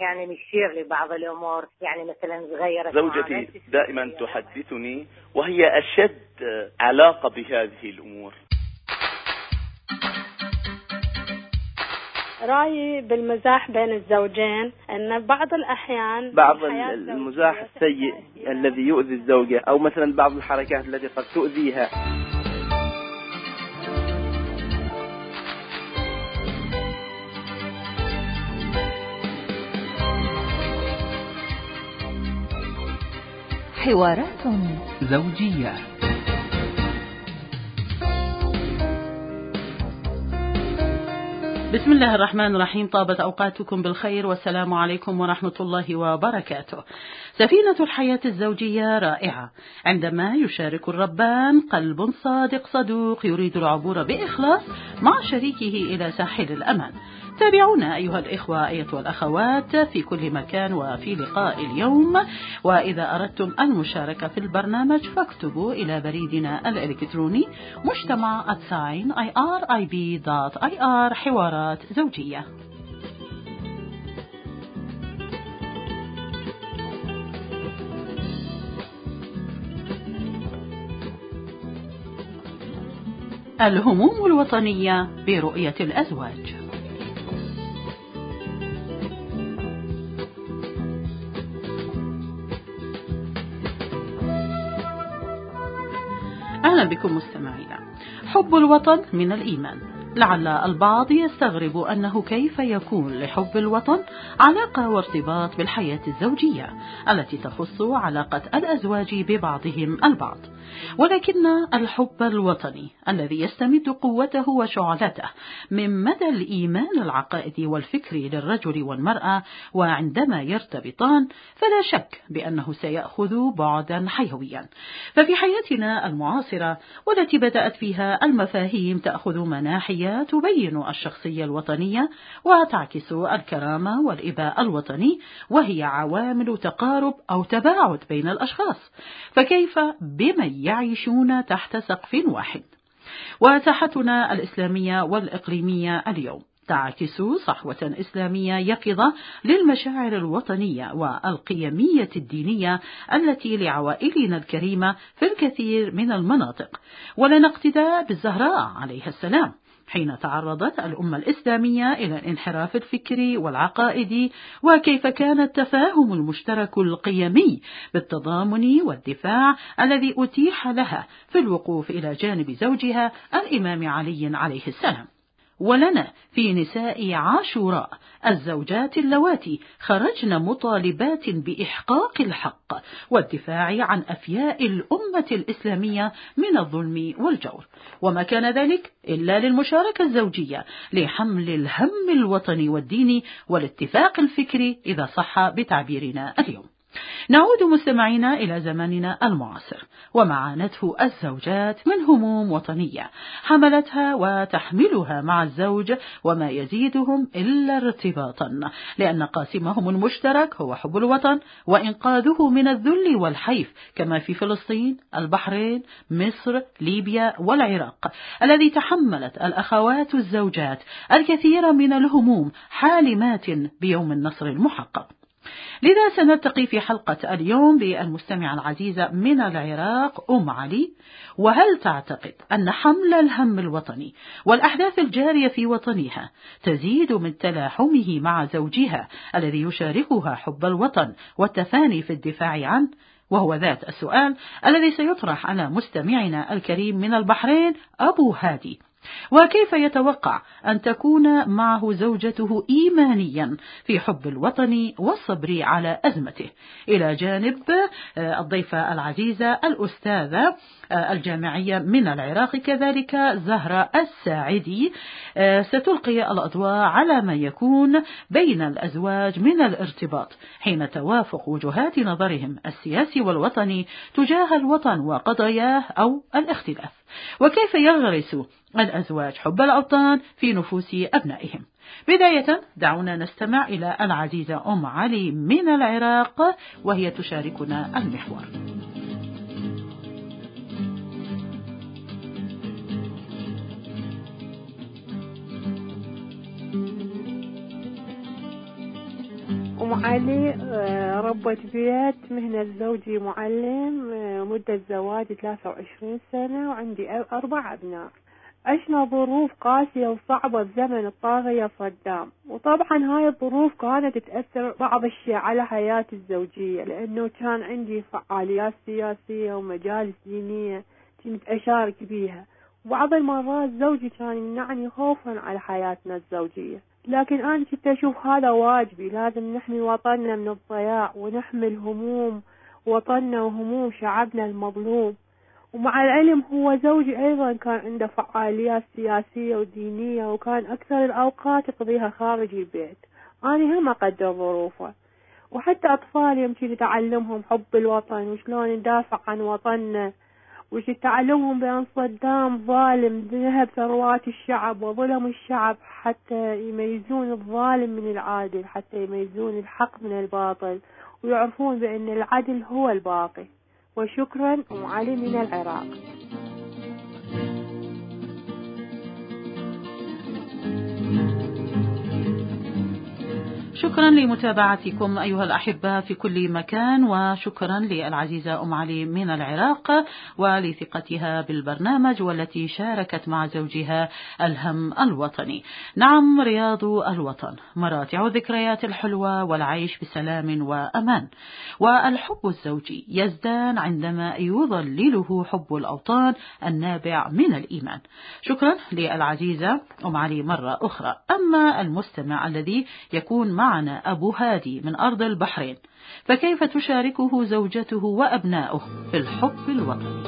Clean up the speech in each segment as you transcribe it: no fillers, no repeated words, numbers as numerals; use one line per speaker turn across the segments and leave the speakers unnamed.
يعني نشير لبعض الأمور، يعني مثلا صغيرة.
زوجتي دائما تحدثني وهي أشد علاقة بهذه الأمور.
رأيي بالمزاح بين الزوجين أن بعض الأحيان
بعض المزاح السيء الذي يؤذي الزوجة، أو مثلا بعض الحركات التي قد تؤذيها.
حوارات زوجية.
بسم الله الرحمن الرحيم. طابت أوقاتكم بالخير والسلام عليكم ورحمة الله وبركاته. سفينة الحياة الزوجية رائعة عندما يشارك الربان قلب صادق صدوق يريد العبور بإخلاص مع شريكه إلى ساحل الأمان. تابعونا أيها الإخوة أيتها الأخوات في كل مكان وفي لقاء اليوم. وإذا أردتم المشاركة في البرنامج فاكتبوا إلى بريدنا الإلكتروني مجتمع@irib.ir حوارات زوجية. الهموم الوطنية برؤية الأزواج. أهلا بكم مستمعينا. حب الوطن من الإيمان. لعل البعض يستغرب أنه كيف يكون لحب الوطن علاقة وارتباط بالحياة الزوجية التي تخص علاقة الأزواج ببعضهم البعض، ولكن الحب الوطني الذي يستمد قوته وشعلته من مدى الإيمان العقائدي والفكري للرجل والمرأة، وعندما يرتبطان فلا شك بأنه سيأخذ بعدا حيويا. ففي حياتنا المعاصرة والتي بدأت فيها المفاهيم تأخذ مناحية تبين الشخصية الوطنية وتعكس الكرامة والإباء الوطني، وهي عوامل تقارب أو تباعد بين الأشخاص، فكيف بمن يعيشون تحت سقف واحد؟ وساحتنا الإسلامية والإقليمية اليوم تعكس صحوة إسلامية يقظة للمشاعر الوطنية والقيمية الدينية التي لعوائلنا الكريمة في الكثير من المناطق، ولنا اقتداء بالزهراء عليها السلام حين تعرضت الأمة الإسلامية إلى الانحراف الفكري والعقائدي، وكيف كان التفاهم المشترك القيمي بالتضامن والدفاع الذي أتيح لها في الوقوف إلى جانب زوجها الإمام علي عليه السلام. ولنا في نساء عاشوراء الزوجات اللواتي خرجن مطالبات بإحقاق الحق والدفاع عن أفياء الأمة الإسلامية من الظلم والجور، وما كان ذلك إلا للمشاركة الزوجية لحمل الهم الوطني والديني والاتفاق الفكري إذا صح بتعبيرنا اليوم. نعود مستمعينا إلى زماننا المعاصر ومعانته الزوجات من هموم وطنية حملتها وتحملها مع الزوج، وما يزيدهم إلا ارتباطا، لأن قاسمهم المشترك هو حب الوطن وإنقاذه من الذل والحيف، كما في فلسطين، البحرين، مصر، ليبيا والعراق، الذي تحملت الأخوات الزوجات الكثير من الهموم حالمات بيوم النصر المحقق. لذا سنلتقي في حلقة اليوم بالمستمعة العزيزة من العراق علي. وهل تعتقد أن حمل الهم الوطني والأحداث الجارية في وطنها تزيد من تلاحمه مع زوجها الذي يشاركها حب الوطن والتفاني في الدفاع عنه؟ وهو ذات السؤال الذي سيطرح على مستمعنا الكريم من البحرين أبو هادي. وكيف يتوقع أن تكون معه زوجته إيمانيا في حب الوطن والصبر على أزمته، إلى جانب الضيفة العزيزة الأستاذة الجامعية من العراق كذلك زهرة الساعدي، ستلقي الأضواء على ما يكون بين الأزواج من الارتباط حين توافق وجهات نظرهم السياسي والوطني تجاه الوطن وقضاياه أو الاختلاف، وكيف يغرس الأزواج حب الأوطان في نفوس أبنائهم. بداية دعونا نستمع إلى العزيزة علي من العراق وهي تشاركنا المحور.
أم علي، ربة بيت، مهنة زوجي معلم، مدة زواجي 23 سنة، وعندي 4 أبناء. عشنا ظروف قاسية وصعبة بزمن الطاغية صدام، وطبعا هاي الظروف كانت تأثر بعض الشيء على حياتي الزوجية، لأنه كان عندي فعاليات سياسية ومجالس دينية كنت أشارك بيها. وبعض المرات زوجي كان يمنعني خوفا على حياتنا الزوجية، لكن أنا كنت أشوف هذا واجبي، لازم نحمي وطننا من الضياع ونحمل هموم وطننا وهموم شعبنا المظلوم. ومع العلم هو زوجي أيضا كان عنده فعاليات سياسية ودينية، وكان أكثر الأوقات يقضيها خارج البيت. أنا هم أقدر ظروفه. وحتى أطفالي يمكن تعلمهم حب الوطن وشلون ندافع عن وطننا، وش تعلمهم بأن صدام ظالم ذهب ثروات الشعب وظلم الشعب حتى يميزون الظالم من العادل، حتى يميزون الحق من الباطل، ويعرفون بأن العدل هو الباقي. وشكرا. أم علي من العراق.
شكرا لمتابعتكم أيها الأحبة في كل مكان، وشكرا للعزيزة أم علي من العراق ولثقتها بالبرنامج والتي شاركت مع زوجها الهم الوطني. نعم، رياض الوطن، مراتع الذكريات الحلوة والعيش بسلام وأمان. والحب الزوجي يزدان عندما يظلله حب الأوطان النابع من الإيمان. شكرا للعزيزة أم علي مرة أخرى. أما المستمع الذي يكون معنا أبو هادي من أرض البحرين، فكيف تشاركه زوجته وأبنائه في الحب الوطني؟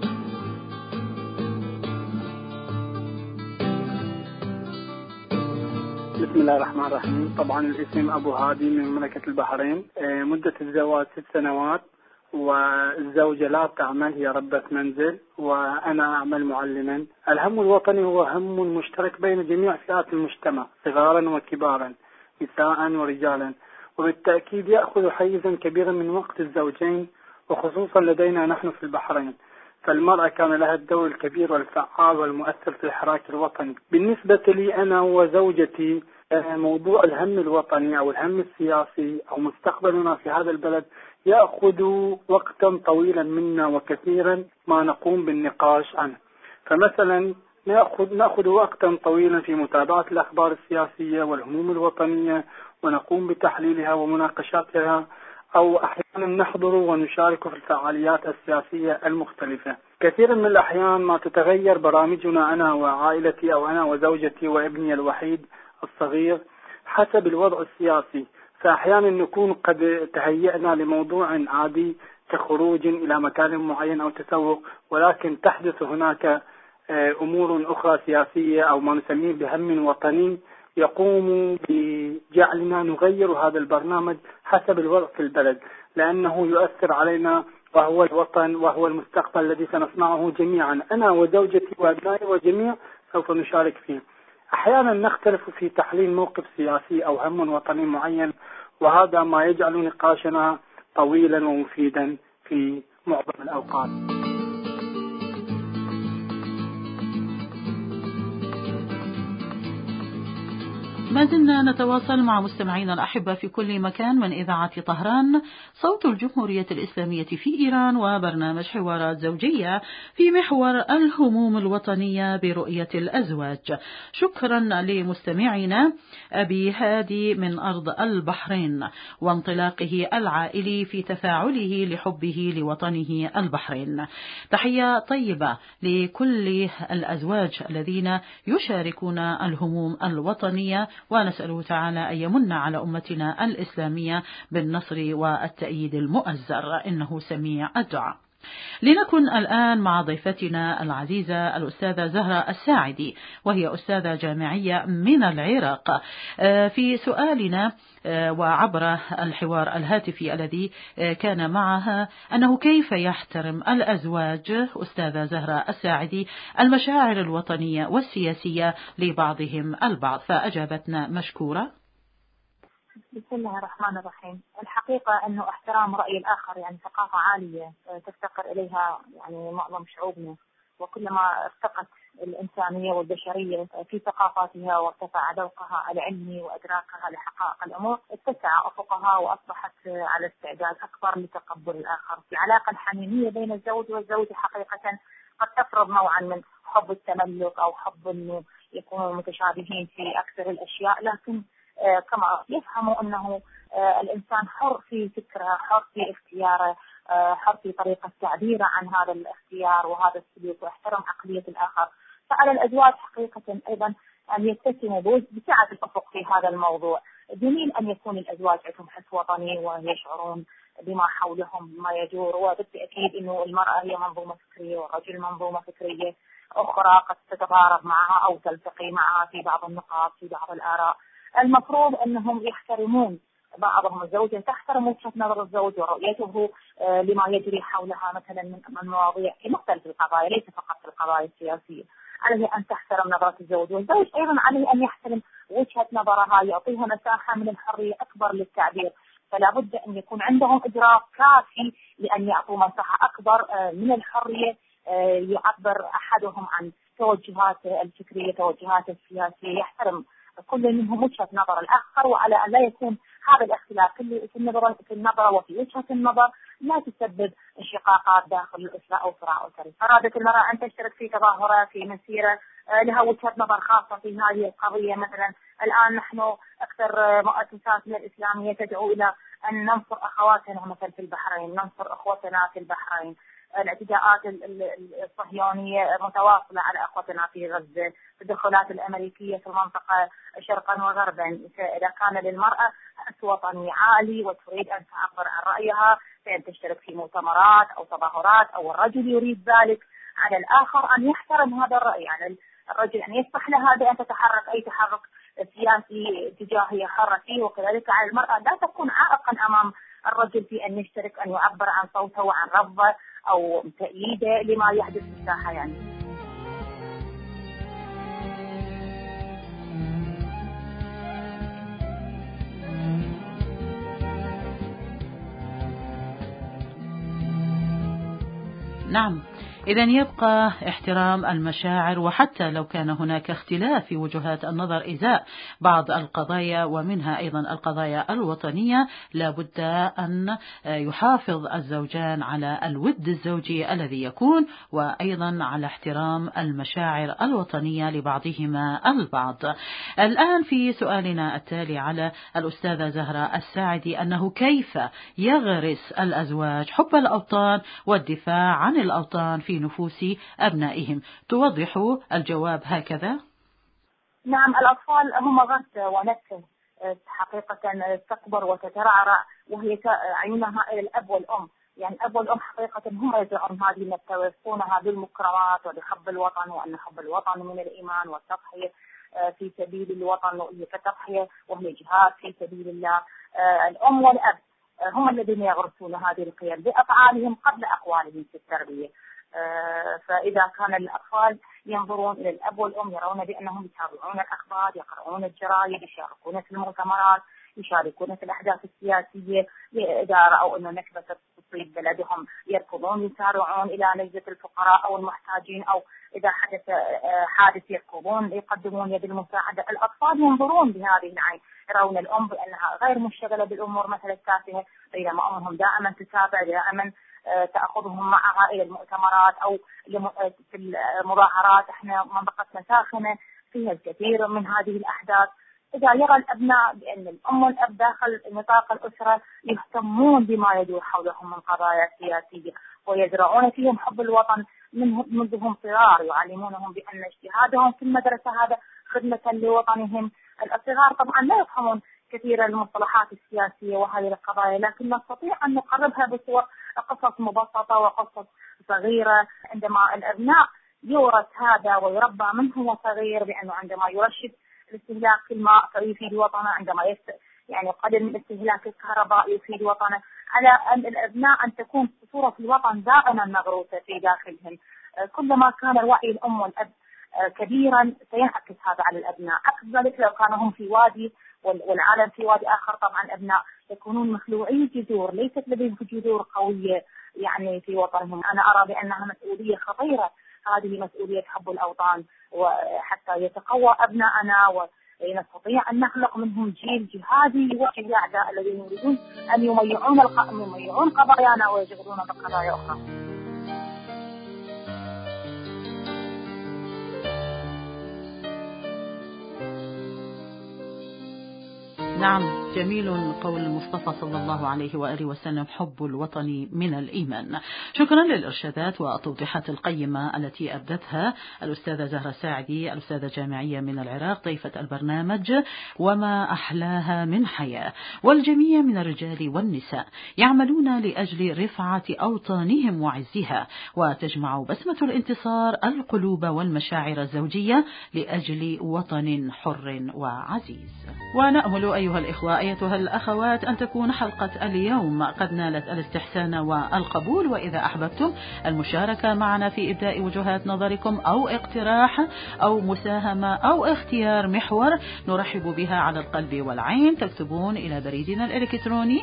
بسم الله الرحمن الرحيم. طبعا الاسم أبو هادي من مملكة البحرين. مدة الزواج 6 سنوات، والزوجة لا تعمل، هي ربة منزل، وأنا أعمل معلما. الهم الوطني هو هم مشترك بين جميع فئات المجتمع صغارا وكبارا، نساء ورجالا، وبالتأكيد يأخذ حيزا كبيرا من وقت الزوجين، وخصوصا لدينا نحن في البحرين، فالمرأة كان لها الدور الكبير والفعال والمؤثر في الحراك الوطني. بالنسبة لي أنا وزوجتي، موضوع الهم الوطني أو الهم السياسي أو مستقبلنا في هذا البلد يأخذ وقتا طويلا منا وكثيرا ما نقوم بالنقاش عنه. فمثلا نأخذ وقتا طويلا في متابعة الأخبار السياسية والهموم الوطنية، ونقوم بتحليلها ومناقشاتها، أو أحيانا نحضر ونشارك في الفعاليات السياسية المختلفة. كثيرا من الأحيان ما تتغير برامجنا أنا وعائلتي، أو أنا وزوجتي وابني الوحيد الصغير، حسب الوضع السياسي. فأحيانا نكون قد تهيئنا لموضوع عادي كخروج إلى مكان معين أو تسوق، ولكن تحدث هناك أمور أخرى سياسية أو ما نسميه بهم وطني يقوم بجعلنا نغير هذا البرنامج حسب الوضع في البلد، لأنه يؤثر علينا، وهو الوطن وهو المستقبل الذي سنصنعه جميعا، أنا وزوجتي وأبنائي وجميع سوف نشارك فيه. أحيانا نختلف في تحليل موقف سياسي أو هم وطني معين، وهذا ما يجعل نقاشنا طويلا ومفيدا في معظم الأوقات.
ما زلنا نتواصل مع مستمعينا الأحبة في كل مكان من إذاعة طهران صوت الجمهورية الإسلامية في إيران، وبرنامج حوارات زوجية في محور الهموم الوطنية برؤية الأزواج. شكرا لمستمعينا أبي هادي من أرض البحرين وانطلاقه العائلي في تفاعله لحبه لوطنه البحرين. تحية طيبة لكل الأزواج الذين يشاركون الهموم الوطنية، ونسأله تعالى أن يمن على أمتنا الإسلامية بالنصر والتأييد المؤزر، إنه سميع الدعاء. لنكن الآن مع ضيفتنا العزيزة الأستاذة زهرة الساعدي، وهي أستاذة جامعية من العراق. في سؤالنا وعبر الحوار الهاتفي الذي كان معها أنه كيف يحترم الأزواج أستاذة زهرة الساعدي المشاعر الوطنية والسياسية لبعضهم البعض، فأجابتنا مشكورة.
بسم الله الرحمن الرحيم. الحقيقة أنه احترام رأي الآخر يعني ثقافة عالية تفتقر إليها يعني معظم شعوبنا، وكلما ارتقت الإنسانية والبشرية في ثقافاتها وارتفع ذوقها العلمي وإدراكها لحقائق الأمور، اتسع أفقها وأصبحت على استعداد أكبر لتقبل الآخر. العلاقة الحميمية بين الزوج والزوجة حقيقة قد تفرض نوعا من حب التملك أو حب أنه يكونوا متشابهين في أكثر الأشياء، لكن كما يفهموا أنه الإنسان حر في فكره، حر في اختياره، حر في طريقة تعبيره عن هذا الاختيار وهذا السلوك، واحترم عقلية الآخر. فعلى الأزواج حقيقة أيضا أن يتسموا بسعة الأفق في هذا الموضوع. جميل أن يكون الأزواج عندهم حس وطني ويشعرون بما حولهم ما يجور، وبالتأكيد أنه المرأة هي منظومة فكرية والرجل منظومة فكرية أخرى قد تتضارب معها أو تلتقي معها في بعض النقاط في بعض الآراء. المفروض أنهم يحترمون بعضهم. الزوجة تحترم وجهة نظر الزوج ورؤيته لما يجري حولها مثلا من مواضيع في مختلف القضايا، ليس فقط في القضايا السياسية. عليه أن تحترم نظرة الزوج، والزوج أيضا عليه أن يحترم وجهة نظرها، يعطيها مساحة من الحرية أكبر للتعبير. فلا بد أن يكون عندهم إدراك كافي لأن يعطوا مساحة أكبر من الحرية، يعبر أحدهم عن توجهاته الفكرية توجهاته السياسية، يحترم كل منهم وجهة نظر الآخر، وعلى أن لا يكون هذا الاختلاف في النظرة وفي وجهة النظر لا تسبب انشقاقات داخل الأسرة أو صراع أسري. أرادت المرأة أن تشترك في تظاهرة في مسيرة لها وجهة نظر خاصة في هذه القضية. مثلا الآن نحن أكثر مؤسساتنا الإسلامية تدعو إلى أن ننصر أخواتنا مثلا في البحرين، ننصر أخوتنا في البحرين. الاعتداءات الصهيونية متواصلة على أخوتنا في غزة، التدخلات الأمريكية في المنطقة شرقا وغربا. إذا كان للمرأة حس وطني عالي وتريد أن تعبر عن رأيها فإن تشترك في مؤتمرات أو تظاهرات، أو الرجل يريد ذلك، على الآخر أن يحترم هذا الرأي، على الرجل أن يسمح لها بأن تتحرك أي تحرك سياسي تجاهي حرة فيه، وكذلك على المرأة لا تكون عائقا أمام الرجل في أن يشترك، أن يعبر عن صوته وعن رفضه أو تأييده لما يحدث في الساحة يعني.
نعم، إذن يبقى احترام المشاعر، وحتى لو كان هناك اختلاف في وجهات النظر إزاء بعض القضايا ومنها أيضا القضايا الوطنية، لابد أن يحافظ الزوجان على الود الزوجي الذي يكون، وأيضا على احترام المشاعر الوطنية لبعضهما البعض. الآن في سؤالنا التالي على الأستاذة زهرة الساعدي، أنه كيف يغرس الأزواج حب الأوطان والدفاع عن الأوطان في نفوس أبنائهم؟ توضح الجواب هكذا.
نعم، الأطفال هم غرس ونكهة حقيقة تكبر وتترعرع وهي عيونها إلى الأب والأم. يعني الأب والأم حقيقة هم يزرعون هذه النكهة ويسقونها بالمكرمات وبحب الوطن، وأن حب الوطن من الإيمان والتضحية في سبيل الوطن، وهي كتضحية وهي جهاد في سبيل الله. الأم والأب هم الذين يغرسون هذه القيم بأفعالهم قبل أقوالهم في التربية. فإذا كان الأطفال ينظرون إلى الأب والأم يرون بأنهم يتابعون الأخبار، يقرؤون الجرائد، يشاركون في المؤتمرات، يشاركون في الأحداث السياسية، إذا رأوا أن نكبة تصيب بلدهم يركضون يسارعون إلى نجدة الفقراء أو المحتاجين، أو إذا حدث حادث يركضون يقدمون يد المساعدة. الأطفال ينظرون بهذه العين، يرون الأم بأنها غير مشغلة بالأمور مثل التافهة، بينما أمهم دائما تتابع، دائما تأخذهم معها إلى المؤتمرات أو في المظاهرات. احنا منطقتنا ساخنة فيها الكثير من هذه الأحداث. إذا يرى الأبناء بأن الأم والأب داخل نطاق الأسرة يهتمون بما يدور حولهم من قضايا سياسية ويزرعون فيهم حب الوطن منذهم صغار، يعلمونهم بأن اجتهادهم في المدرسة هذا خدمة لوطنهم. الصغار طبعا لا يفهمون كثيرا المصطلحات السياسية وهذه القضايا، لكن نستطيع أن نقربها بصور قصص مبسطة وقصص صغيرة. عندما الأبناء يورث هذا ويربى منه وصغير بأنه عندما يرشد الاستهلاك في الماء فيفيد وطنه، عندما يعني قلل من استهلاك الكهرباء يفيد وطنه، على أن الأبناء أن تكون صورة الوطن دائما مغروسة في داخلهم. كلما كان الوعي الأم والأب كبيرا سينعكس هذا على الأبناء. عكس ذلك لو كانوا هم في وادي والعالم في وادي آخر، طبعا الأبناء يكونون مخلوعي جذور، ليست لديهم جذور قوية يعني في وطنهم. أنا أرى بأنها مسؤولية خطيرة هذه مسؤولية حب الأوطان، وحتى يتقوى أبناءنا ونستطيع أن نخلق منهم جيل جهادي يوجه الأعداء الذين يريدون أن يميعون قضايانا ويشغلون بقضايا أخرى.
نعم، جميل قول المصطفى صلى الله عليه وآله وسلم: حب الوطن من الإيمان. شكرا للإرشادات والتوضيحات القيمة التي أبدتها الأستاذة زهرة ساعدي، الأستاذة جامعية من العراق، ضيفة البرنامج وما أحلاها من حياة. والجميع من الرجال والنساء يعملون لأجل رفعة أوطانهم وعزها، وتجمع بسمة الانتصار القلوب والمشاعر الزوجية لأجل وطن حر وعزيز. ونأمل أيها الإخوة أيتها الأخوات أن تكون حلقة اليوم قد نالت الاستحسان والقبول. وإذا أحببتم المشاركة معنا في إبداء وجهات نظركم أو اقتراح أو مساهمة أو اختيار محور نرحب بها على القلب والعين، تكتبون إلى بريدنا الإلكتروني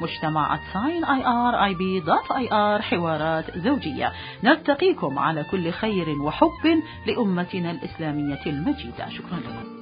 مجتمع@irib.ir حوارات زوجية. نلتقيكم على كل خير وحب لأمتنا الإسلامية المجيدة. شكرا لكم.